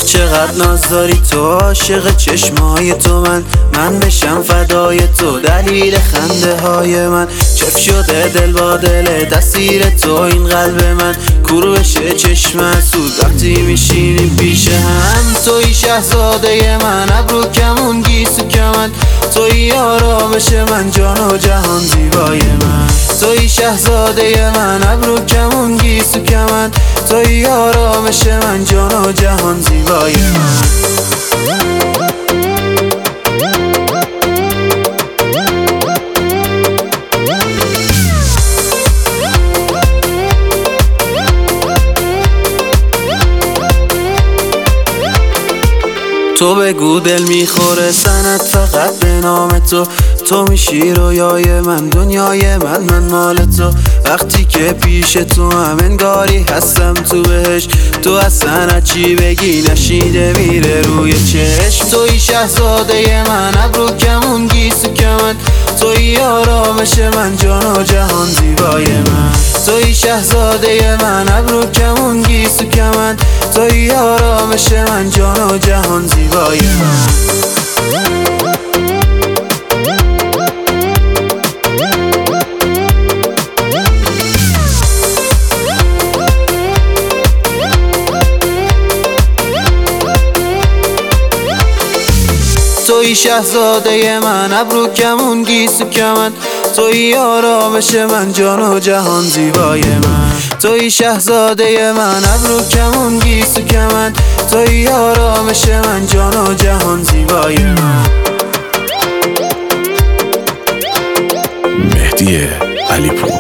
چقدر ناز داری تو، عاشق چشمای تو من بشم فدای تو، دلیل خنده های من. چف شده دل با دل دستیر تو، این قلب من کور بشه چشم سود وقتی میشینی پیش هم. توی شهزاده من، ابرو کمون گیسو کمن، توی آرامش من، جان و جهان زیبای من. توی شهزاده من، ابرو کمون گیسو کمن، توی آرامش من، جان و جهان زیبای من. تو بگو دل میخوره سنت فقط به نام تو، تو میشی رویای من، دنیای من مال تو. وقتی که پیش تو هم انگاری هستم تو بهش، تو اصلا چی بگی نشیده میره روی چشم. توی شهزاده من، ابرو کمون گیسو کمن، توی آرامش من، جان و جهان زیبای من. توی شهزاده من، ابرو کمون گیسو کمن، توی آرامش من، جان و جهان زیبای من. توی شهزاده من، ابرو کمون گیسو کمن، توی آرامش من، جان و جهان زیبای من. توی شهزاده من، ابرو کمون گیسو کمن، توی آرامش من، جان و جهان زیبای من. مهدی علیپور.